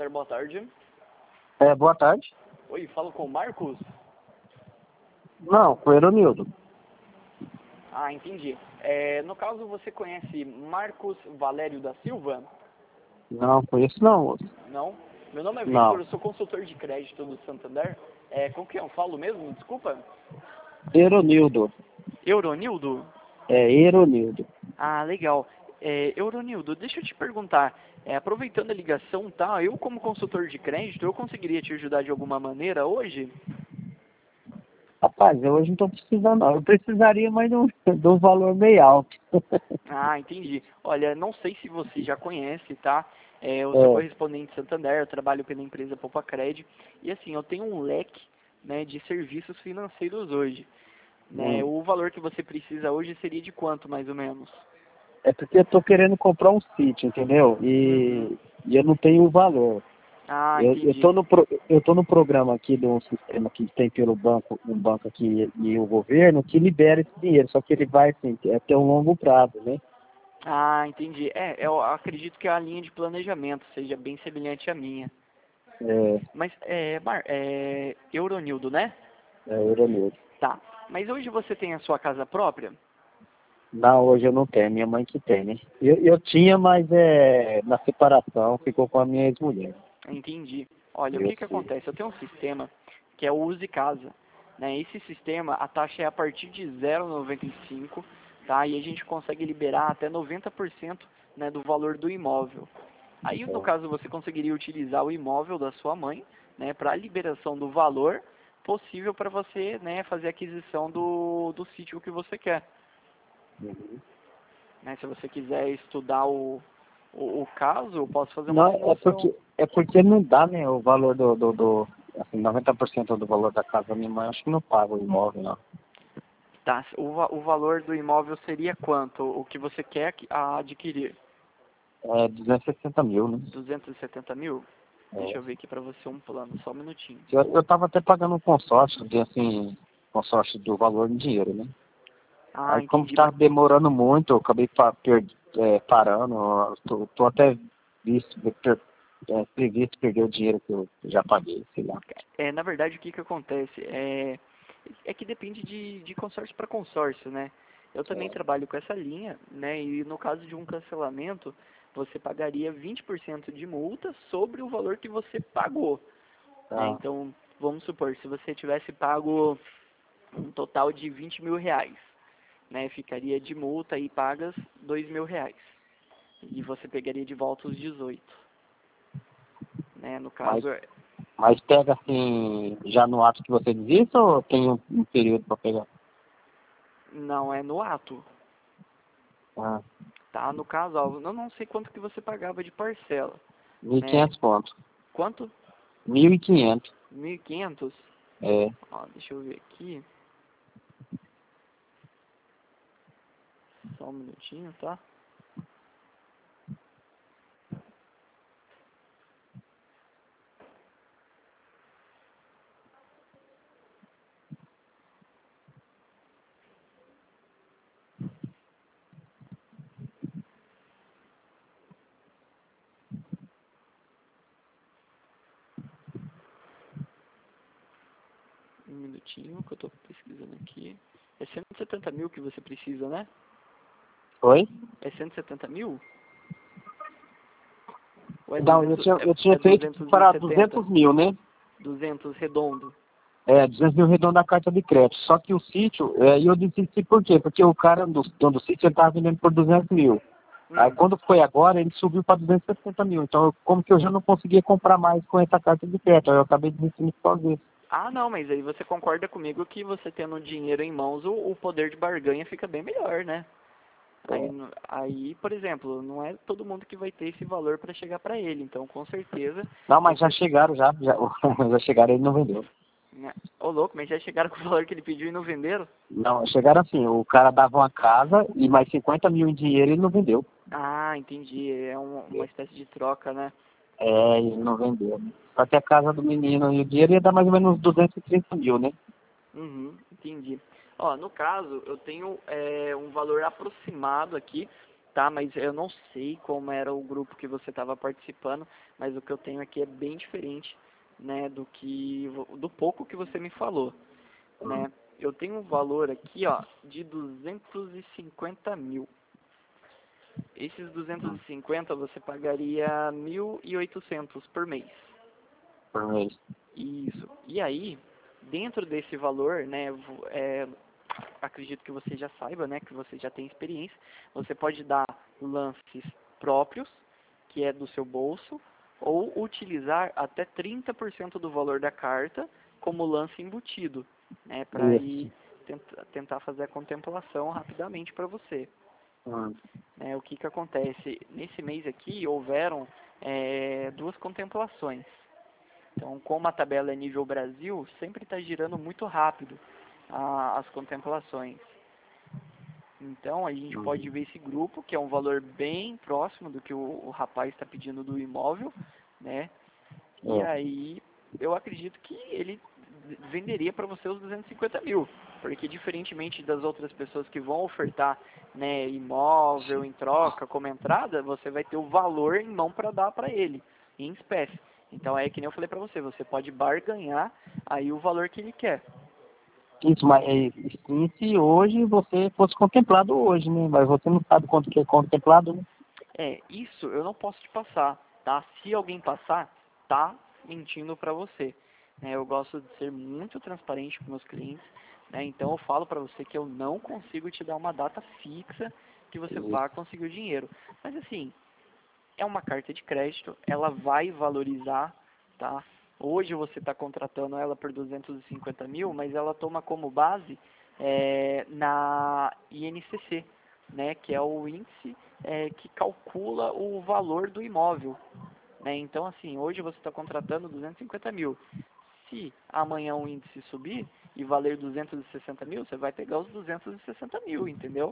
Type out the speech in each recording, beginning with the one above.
Santander, boa tarde. Boa tarde. Oi, falo com o Marcos? Não, com o Eronildo. Ah, entendi. No caso, você conhece Marcos Valério da Silva? Não, conheço não, moço. Não? Meu nome é Não. Victor, eu sou consultor de crédito do Santander. Com quem eu falo mesmo? Desculpa. Eronildo. Euronildo? Eronildo. Ah, legal. Euronildo, deixa eu te perguntar. Aproveitando a ligação, tá? Eu, como consultor de crédito, eu conseguiria te ajudar de alguma maneira hoje? Rapaz, eu hoje não tô precisando não. Eu precisaria mais de um valor meio alto. Ah, entendi. Olha, não sei se você já conhece, tá? Eu sou correspondente Santander, eu trabalho pela empresa Poupacred. E assim, eu tenho um leque, né, de serviços financeiros hoje. Né? O valor que você precisa hoje seria de quanto, mais ou menos? É porque eu tô querendo comprar um sítio, entendeu? Uhum. E eu não tenho o valor. Ah, Eu entendi. tô no programa aqui de um sistema que tem pelo banco, um banco aqui e o governo que libera esse dinheiro, só que ele vai assim, ter um longo prazo, né? Ah, entendi. Eu acredito que a linha de planejamento seja bem semelhante à minha. É, Mas, Euronildo, né? Eronildo. Tá. Mas hoje você tem a sua casa própria? Não, hoje eu não tenho, minha mãe que tem, né? Eu tinha, mas na separação ficou com a minha ex-mulher. Entendi. Olha, o Eu que sei. acontece? Eu tenho um sistema que é o Use Casa. Né? Esse sistema, a taxa é a partir de 0,95, tá? E a gente consegue liberar até 90%, né, do valor do imóvel. Aí, no caso, você conseguiria utilizar o imóvel da sua mãe, né, para a liberação do valor possível para você, né, fazer a aquisição do sítio que você quer. Uhum. Né? Se você quiser estudar o caso, eu posso fazer uma Não, simulação. é porque não dá, né, o valor assim, 90% do valor da casa da minha mãe, acho que não paga o imóvel, não. Tá, o valor do imóvel seria quanto? O que você quer adquirir? 260 mil, né? 270 mil? É. Deixa eu ver aqui para você um plano, só um minutinho. Eu tava até pagando um consórcio, assim, consórcio do valor em dinheiro, né? Ah, Aí como entendi, estava demorando muito, eu acabei parando, eu tô até previsto perder o dinheiro que eu já paguei, sei lá. na verdade, o que que acontece? É que depende de consórcio para consórcio, né? Eu também trabalho com essa linha, né? E no caso de um cancelamento, você pagaria 20% de multa sobre o valor que você pagou, né? Tá. Então, vamos supor, se você tivesse pago um total de 20 mil reais, né? Ficaria de multa e pagas 2 mil reais. E você pegaria de volta os 18, né? No Mas, caso, mas pega assim, já no ato que você diz isso ou tem um período para pegar? não é no ato, Ah, tá? No caso, ó, eu não sei quanto que você pagava de parcela, né? 1.500 pontos. Quanto? 1.500. 1.500? É. Ó, deixa eu ver aqui. Só um minutinho, tá? Um minutinho que eu tô pesquisando aqui. É 170 mil que você precisa, né? Oi? É 170 mil? Ou é Não, 200, eu tinha é feito para 270? 200 mil, né? 200 redondo. 200 mil redondo da carta de crédito. Só que o sítio, eu desisti por quê? Porque o cara do dono do sítio estava vendendo por 200 mil. Aí quando foi agora, ele subiu para 260 mil. Então, como que eu já não conseguia comprar mais com essa carta de crédito, aí eu acabei desistindo por causa disso. Ah, não, mas aí você concorda comigo que você tendo dinheiro em mãos, o poder de barganha fica bem melhor, né? É. Aí, por exemplo, não é todo mundo que vai ter esse valor para chegar para ele. Então, com certeza, Não, mas já você... chegaram, já chegaram, ele não vendeu. Né? Ô, louco, mas já chegaram com o valor que ele pediu e não venderam? Não, chegaram assim, o cara dava uma casa e mais 50 mil em dinheiro e ele não vendeu. Ah, entendi. É uma espécie de troca, né? Ele não vendeu. Só que a casa do menino e o dinheiro ia dar mais ou menos uns 230 mil, né? Entendi. Ó, no caso, eu tenho um valor aproximado aqui, tá? Mas eu não sei como era o grupo que você estava participando, mas o que eu tenho aqui é bem diferente, né, do pouco que você me falou, né? Eu tenho um valor aqui, ó, de 250 mil. Esses 250 você pagaria 1.800 por mês. Por mês. Isso. E aí, dentro desse valor, né, acredito que você já saiba, né, que você já tem experiência, você pode dar lances próprios, que é do seu bolso, ou utilizar até 30% do valor da carta como lance embutido, né, para ir tentar fazer a contemplação rapidamente para você. Né, o que que acontece? Nesse mês aqui houveram duas contemplações. Então, como a tabela é nível Brasil, sempre está girando muito rápido as contemplações. Então, a gente pode ver esse grupo, que é um valor bem próximo do que o rapaz está pedindo do imóvel, né? E aí, eu acredito que ele venderia para você os 250 mil. Porque, diferentemente das outras pessoas que vão ofertar, né, imóvel em troca, como entrada, você vai ter o valor em mão para dar para ele, em espécie. Então, é que nem eu falei para você, você pode barganhar aí o valor que ele quer. Isso, mas sim, se hoje você fosse contemplado hoje, né? Mas você não sabe quanto que é contemplado, né? Isso eu não posso te passar, tá? Se alguém passar, tá mentindo para você. Eu gosto de ser muito transparente com meus clientes, né? Então eu falo para você que eu não consigo te dar uma data fixa que você vá conseguir o dinheiro. Mas assim, é uma carta de crédito, ela vai valorizar, tá? Hoje você está contratando ela por 250 mil, mas ela toma como base na INCC, né? Que é o índice que calcula o valor do imóvel, né? Então, assim, hoje você está contratando 250 mil. Se amanhã o índice subir e valer 260 mil, você vai pegar os 260 mil, entendeu?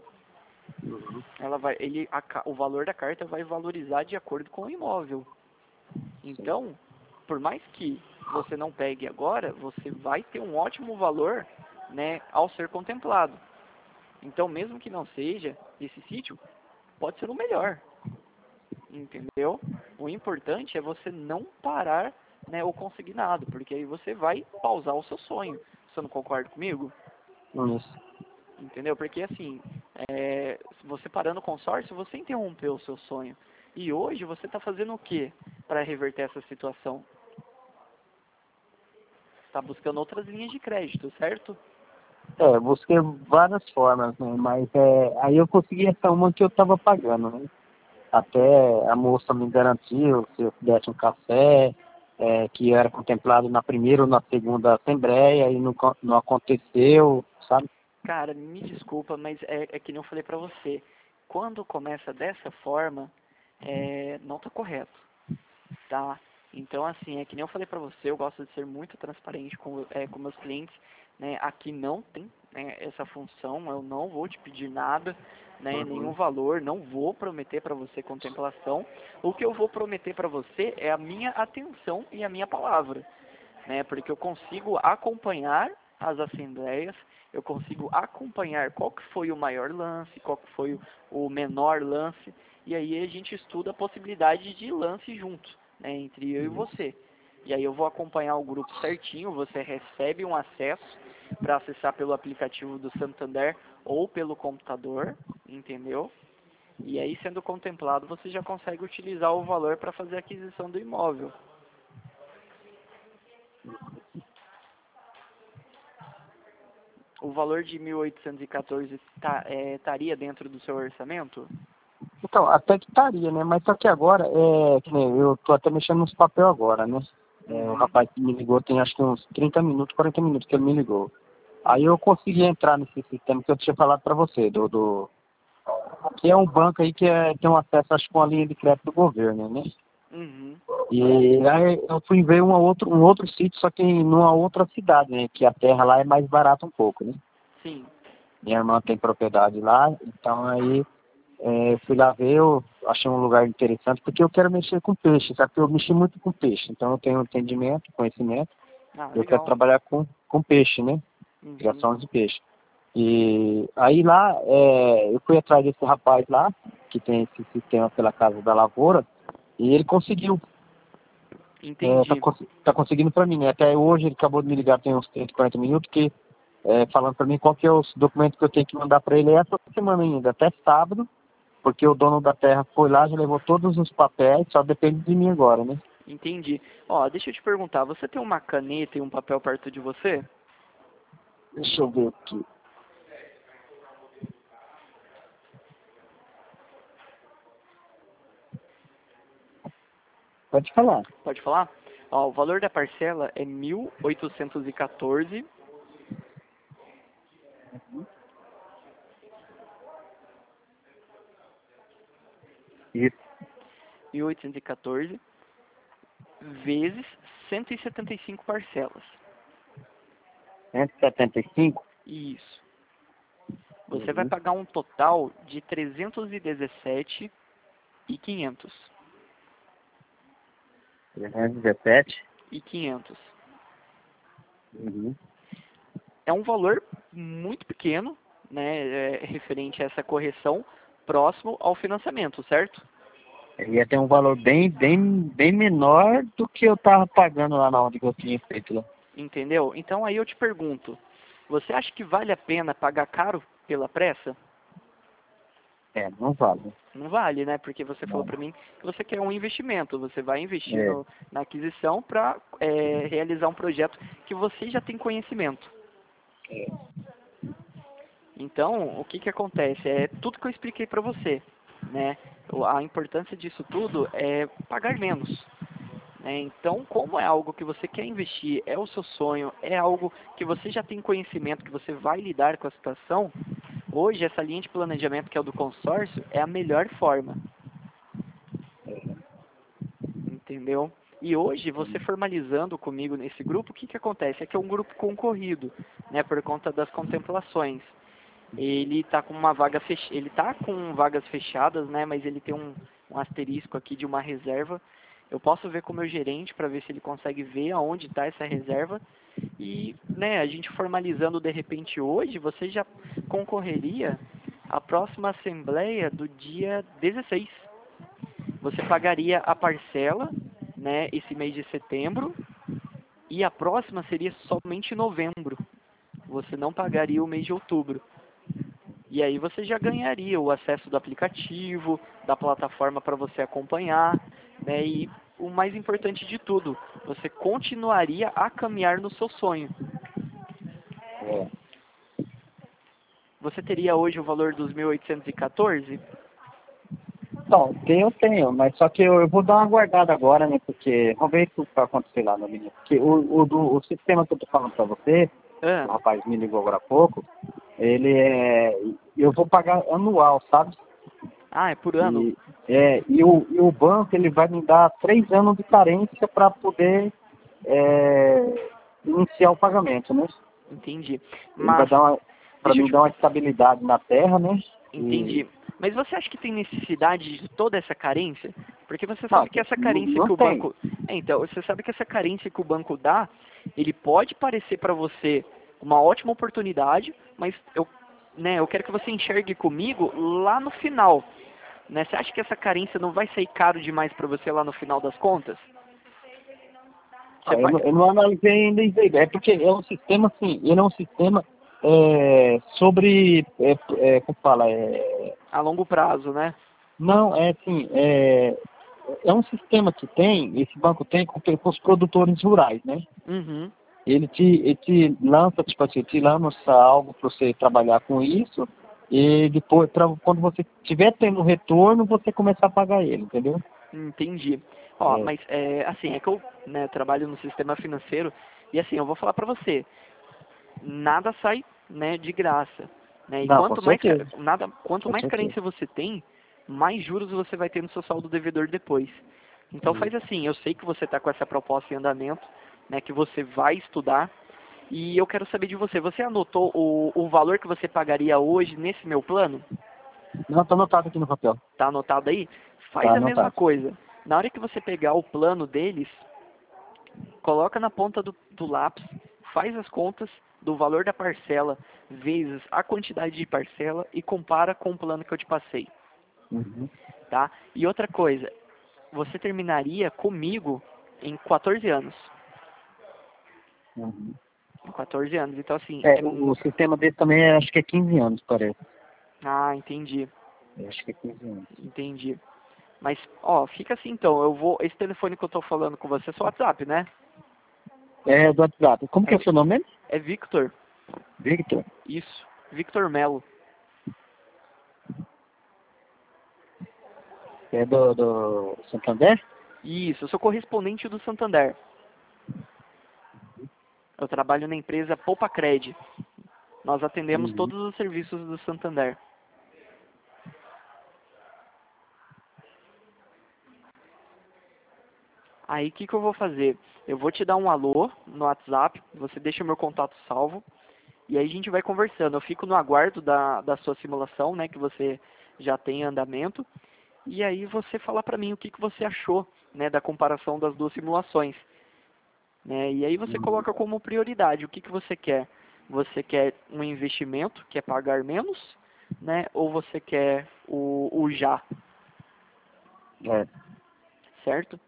O valor da carta vai valorizar de acordo com o imóvel. Então, por mais que você não pegue agora, você vai ter um ótimo valor, né, ao ser contemplado. Então, mesmo que não seja esse sítio, pode ser o melhor. Entendeu? O importante é você não parar, né, o consignado, porque aí você vai pausar o seu sonho. Você não concorda comigo? Isso. Entendeu? Porque assim, você parando o consórcio, você interrompeu o seu sonho. E hoje você está fazendo o que para reverter essa situação? Está buscando outras linhas de crédito, certo? Eu busquei várias formas, né? Mas aí eu consegui essa uma que eu estava pagando, né? Até a moça me garantiu se eu desse um café, que era contemplado na primeira ou na segunda assembleia e não aconteceu, sabe? Cara, me desculpa, mas é que nem eu falei pra você. Quando começa dessa forma, não tá correto, tá? Então, assim, é que nem eu falei pra você, eu gosto de ser muito transparente com meus clientes, né? Aqui não tem, né, essa função, eu não vou te pedir nada, né, nenhum valor, não vou prometer pra você contemplação. O que eu vou prometer pra você é a minha atenção e a minha palavra, né? Porque eu consigo acompanhar as assembleias, eu consigo acompanhar qual que foi o maior lance, qual que foi o menor lance, e aí a gente estuda a possibilidade de lance junto, né, entre eu e você. E aí eu vou acompanhar o grupo certinho, você recebe um acesso para acessar pelo aplicativo do Santander ou pelo computador, entendeu? E aí, sendo contemplado, você já consegue utilizar o valor para fazer a aquisição do imóvel. O valor de 1.814 estaria dentro do seu orçamento? Então, até que estaria, né? Mas só que agora, que nem eu tô até mexendo nos papel agora, né? O rapaz que me ligou tem acho que uns 30 minutos, 40 minutos que ele me ligou. Aí eu consegui entrar nesse sistema que eu tinha falado para você, que é um banco aí que tem um acesso, acho que, a uma linha de crédito do governo, né? E aí eu fui ver um outro sítio, só que numa outra cidade, né? Que a terra lá é mais barata um pouco, né? Sim. Minha irmã tem propriedade lá, então aí eu fui lá ver, eu achei um lugar interessante, porque eu quero mexer com peixe, sabe? Porque eu mexi muito com peixe, então eu tenho entendimento, conhecimento, eu quero Legal. trabalhar com peixe, né? Criação de peixe. E aí lá, eu fui atrás desse rapaz lá, que tem esse sistema pela Casa da Lavoura, e ele conseguiu. Entendi. Tá conseguindo para mim, né? Até hoje ele acabou de me ligar, tem uns 30, 40 minutos, falando para mim qual que é os documentos que eu tenho que mandar para ele essa semana ainda, até sábado, porque o dono da terra foi lá, já levou todos os papéis, só depende de mim agora, né? Entendi. Ó, deixa eu te perguntar, você tem uma caneta e um papel perto de você? Deixa eu ver aqui. Pode falar. Pode falar? Ó, o valor da parcela é 1.814. Isso. 1.814 vezes 175 parcelas. 175? Isso. Você vai pagar um total de 317.500. 317? E 500. Uhum. É um valor muito pequeno, né, referente a essa correção, próximo ao financiamento, certo? Ia ter um valor bem menor do que eu estava pagando lá na onde que eu tinha feito lá. Entendeu? Então aí eu te pergunto, você acha que vale a pena pagar caro pela pressa? Não vale. Não vale, né? Porque você falou Não. para mim que você quer um investimento, você vai investir É. na aquisição para realizar um projeto que você já tem conhecimento. Então, o que que acontece? É tudo que eu expliquei para você, né? A importância disso tudo é pagar menos, né? Então, como é algo que você quer investir, é o seu sonho, é algo que você já tem conhecimento, que você vai lidar com a situação, hoje essa linha de planejamento que é o do consórcio é a melhor forma, entendeu? E hoje, você formalizando comigo nesse grupo, o que que acontece? É que é um grupo concorrido, né, por conta das contemplações. Ele tá com uma vaga ele tá com vagas fechadas, né, mas ele tem um asterisco aqui de uma reserva. Eu posso ver com o meu gerente para ver se ele consegue ver aonde está essa reserva e, né, a gente formalizando de repente hoje, você já concorreria à próxima assembleia do dia 16. Você pagaria a parcela, né, esse mês de setembro, e a próxima seria somente em novembro. Você não pagaria o mês de outubro. E aí você já ganharia o acesso do aplicativo, da plataforma para você acompanhar, né? E o mais importante de tudo, você continuaria a caminhar no seu sonho. É. Você teria hoje o valor dos 1.814? Então, eu tenho, mas só que eu vou dar uma guardada agora, né? Porque vamos ver o que vai acontecer lá na linha. Porque o sistema que eu tô falando para você, Ah, o rapaz me ligou agora há pouco, ele eu vou pagar anual, sabe? é por ano? E o banco ele vai me dar 3 anos de carência para poder iniciar o pagamento, né? Entendi. Ele vai Mas, dar para deixa eu me te... dar uma estabilidade na terra, né? E Entendi. Mas você acha que tem necessidade de toda essa carência? Porque você não, sabe que essa não, carência não que o tem. banco... então, você sabe que essa carência que o banco dá, ele pode parecer para você uma ótima oportunidade, mas eu quero que você enxergue comigo lá no final. Né? Você acha que essa carência não vai sair caro demais para você lá no final das contas? Você vai... Eu não analisei ainda isso aí. É porque é um sistema assim, ele é um sistema como fala, A longo prazo, né? não, é assim, é um sistema que esse banco tem com os produtores rurais, né? Uhum. Ele te lança, tipo assim, te lança algo para você trabalhar com isso, e depois, quando você estiver tendo retorno, você começar a pagar ele, entendeu? Entendi. Ó, É. mas assim, é que eu, né, trabalho no sistema financeiro e assim, eu vou falar pra você, nada sai, né, de graça, né? E Não, com certeza. quanto Com mais certeza. carência você tem, mais juros você vai ter no seu saldo devedor depois. Então faz assim, eu sei que você está com essa proposta em andamento, né, que você vai estudar, e eu quero saber de você, você anotou o valor que você pagaria hoje nesse meu plano? Não, tá anotado aqui no papel. Tá anotado aí? Faz Tá a mesma anotado. coisa. Na hora que você pegar o plano deles, coloca na ponta do lápis, faz as contas do valor da parcela vezes a quantidade de parcela e compara com o plano que eu te passei. Uhum. tá? E outra coisa, você terminaria comigo em 14 anos. Uhum. Em 14 anos. Então, assim... O sistema desse também acho que é 15 anos, parece. Ah, entendi. Eu acho que é 15 anos. Entendi. Mas, ó, fica assim então. Esse telefone que eu tô falando com você é seu WhatsApp, né? É do WhatsApp. Como que é o seu nome mesmo? É Victor. Victor? Isso. Victor Melo. É do Santander? Isso. Eu sou correspondente do Santander. Eu trabalho na empresa Poupacred. Nós atendemos Uhum. todos os serviços do Santander. Aí, o que eu vou fazer? Eu vou te dar um alô no WhatsApp, você deixa o meu contato salvo, e aí a gente vai conversando. Eu fico no aguardo da sua simulação, né, que você já tem em andamento, e aí você fala pra mim o que você achou, né, da comparação das duas simulações. Né? E aí você Uhum. coloca como prioridade o que você quer. Você quer um investimento, quer pagar menos, né, ou você quer o já, É. certo?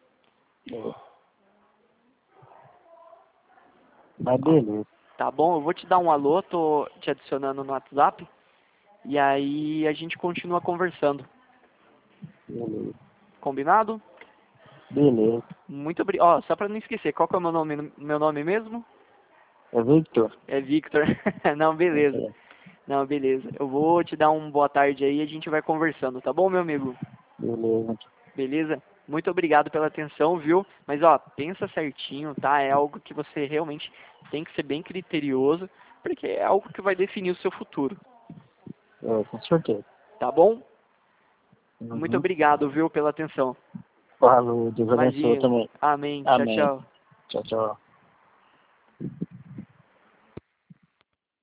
Mas beleza. Tá bom, eu vou te dar um alô, tô te adicionando no WhatsApp. E aí a gente continua conversando. Beleza. Combinado? Beleza. Muito obrigado. Ó, só pra não esquecer, qual que é o meu nome mesmo? É Victor? É Victor. Não, beleza. É. Não, beleza. Eu vou te dar um boa tarde aí e a gente vai conversando, tá bom, meu amigo? Beleza. Beleza? Muito obrigado pela atenção, viu? Mas ó, pensa certinho, tá? É algo que você realmente tem que ser bem criterioso, porque é algo que vai definir o seu futuro, É, com certeza. tá bom? Muito Uhum. obrigado, viu, pela atenção. Falou, Deus abençoe Imagina. também. Amém. Tchau, Amém. tchau. Tchau, tchau.